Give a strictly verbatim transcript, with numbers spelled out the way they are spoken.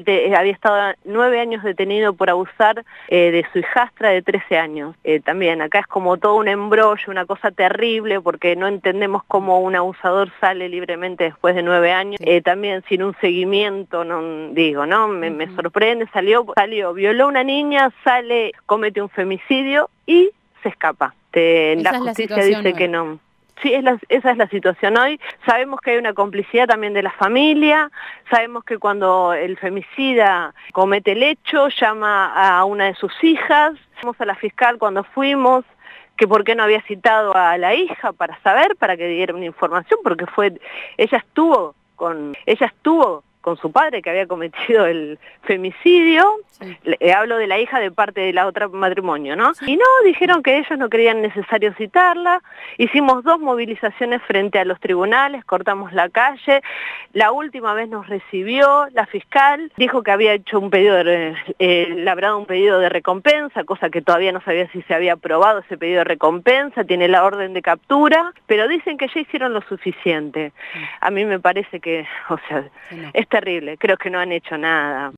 te, había estado nueve años detenido por abusar eh, de su hijastra de trece años. Eh, también acá es como todo un embrollo, una cosa terrible, porque no entendemos cómo un abusador sale libremente después de nueve años, eh, también sin un seguimiento, no digo, ¿no? Me, me sorprende, salió, salió, violó a una niña, sale, comete un femicidio y se escapa. Te, la justicia dice que no. Sí, es la, esa es la situación hoy. Sabemos que hay una complicidad también de la familia, sabemos que cuando el femicida comete el hecho, llama a una de sus hijas, fuimos a la fiscal cuando fuimos, que por qué no había citado a la hija para saber, para que diera una información, porque fue, ella estuvo con, ella estuvo con su padre que había cometido el femicidio, sí. Le hablo de la hija de parte de la otra matrimonio, ¿no? Sí. Y no, dijeron que ellos no creían necesario citarla, hicimos dos movilizaciones frente a los tribunales, cortamos la calle, la última vez nos recibió la fiscal, dijo que había hecho un pedido, de, eh, labrado un pedido de recompensa, cosa que todavía no sabía si se había aprobado ese pedido de recompensa, tiene la orden de captura, pero dicen que ya hicieron lo suficiente. Sí. A mí me parece que, o sea, sí, no. es terrible, creo que no han hecho nada.